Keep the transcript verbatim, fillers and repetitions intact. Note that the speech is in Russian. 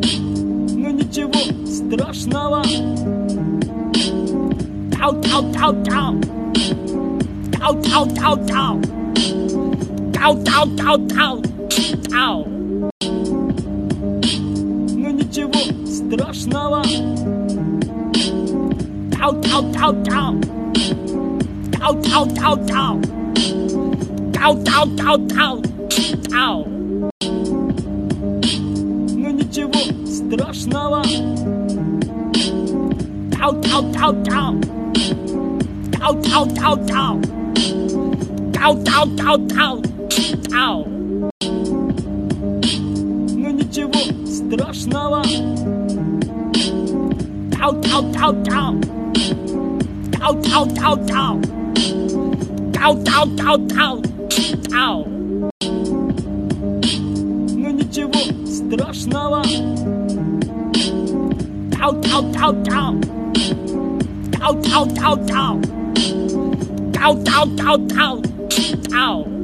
Ну ничего страшного. Тау, тау, тау, тау. Тау, тау, тау, тау. Тау, тау, тау, тау. Тау. Ну ничего страшного. Тау, тау, тау, тау. Тау, тау, тау, тау. Тау, тау, тау, тау. Тау. Ну ничего страшного. Тау, тау, тау, тау. Тау, тау, тау, тау. Тау, тау, тау, тау. Тау. Ну ничего страшного. Тау, тау, тау, тау. Тау, тау, тау, тау. Тау, тау, тау, тау. Тау. Ну ничего страшного. Тау, тау, тау, тау. Тау, тау, тау, тау. Тау, тау, тау, тау. Тау.